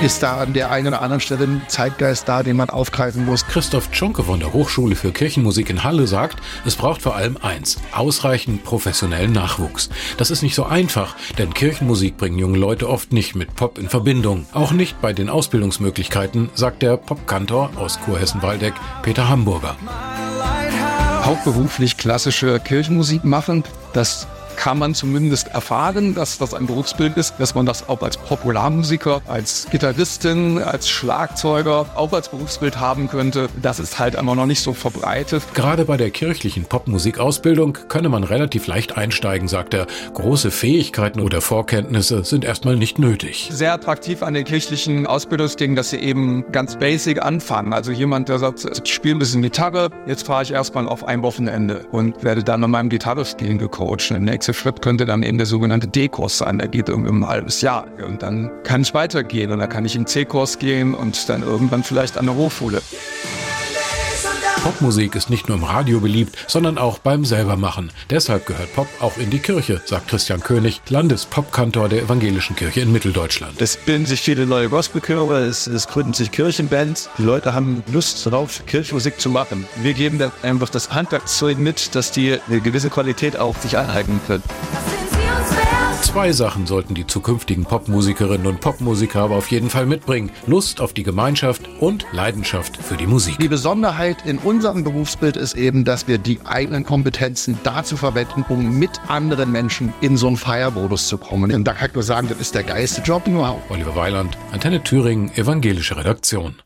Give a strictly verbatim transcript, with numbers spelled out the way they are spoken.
ist da an der einen oder anderen Stelle ein Zeitgeist da, den man aufgreifen muss. Christoph Tschonke von der Hochschule für Kirchenmusik in Halle sagt, es braucht vor allem eins, ausreichend professionellen Nachwuchs. Das ist nicht so einfach, denn Kirchenmusik bringen junge Leute oft nicht mit Pop in Verbindung. Auch nicht bei den Ausbildungsmöglichkeiten, sagt der Popkantor aus Kurhessen-Waldeck, Peter Hamburger. Hauptberuflich klassische Kirchenmusik machen, das kann man zumindest erfahren, dass das ein Berufsbild ist, dass man das auch als Popularmusiker, als Gitarristin, als Schlagzeuger auch als Berufsbild haben könnte. Das ist halt immer noch nicht so verbreitet. Gerade bei der kirchlichen Popmusikausbildung könne man relativ leicht einsteigen, sagt er. Große Fähigkeiten oder Vorkenntnisse sind erstmal nicht nötig. Sehr attraktiv an den kirchlichen Ausbildungsdingen, dass sie eben ganz basic anfangen. Also jemand, der sagt, ich spiele ein bisschen Gitarre, jetzt fahre ich erstmal auf ein Wochenende und werde dann an meinem Gitarrespielen gecoacht. Der nächste Schritt könnte dann eben der sogenannte D-Kurs sein. Der geht irgendwie um ein halbes Jahr. Und dann kann ich weitergehen und dann kann ich in C-Kurs gehen und dann irgendwann vielleicht an der Hochschule. Popmusik ist nicht nur im Radio beliebt, sondern auch beim Selbermachen. Deshalb gehört Pop auch in die Kirche, sagt Christian König, Landespopkantor der Evangelischen Kirche in Mitteldeutschland. Es bilden sich viele neue Gospelchöre, es, es gründen sich Kirchenbands. Die Leute haben Lust darauf, Kirchenmusik zu machen. Wir geben dann einfach das Handwerkszeug mit, dass die eine gewisse Qualität auch sich aneignen können. Zwei Sachen sollten die zukünftigen Popmusikerinnen und Popmusiker aber auf jeden Fall mitbringen. Lust auf die Gemeinschaft und Leidenschaft für die Musik. Die Besonderheit in unserem Berufsbild ist eben, dass wir die eigenen Kompetenzen dazu verwenden, um mit anderen Menschen in so einen Feiermodus zu kommen. Und da kann ich nur sagen, das ist der geilste Job überhaupt. Oliver Weiland, Antenne Thüringen, Evangelische Redaktion.